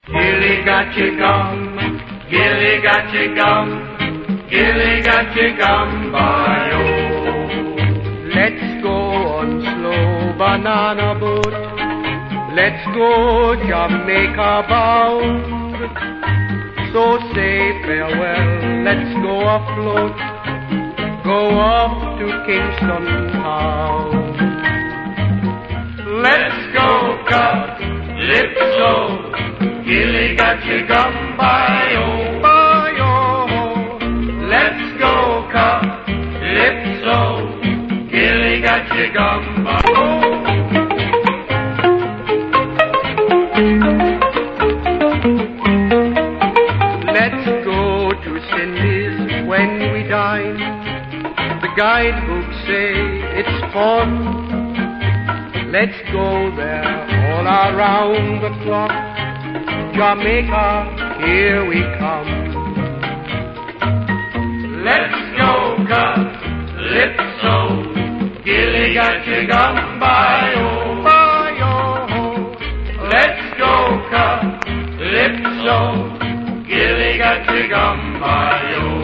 Gilly got your gum, Gilly got your gum, Gilly got your gum by Let's go on slow banana boat. Let's go Jamaica bound. So say farewell, let's go afloat. Go off to Kingston town. Let's go Calypso, Gilly got your gum by-oh. Let's go Calypso, Gilly got your gum by-oh. Let's go to Cindy's when we dine. The guidebooks say it's fun. Let's go there all around the clock. Jamaica, here we come. Let's go Calypso, Gilly got your gum by-oh. Let's go Calypso, Gilly got your gum by-oh.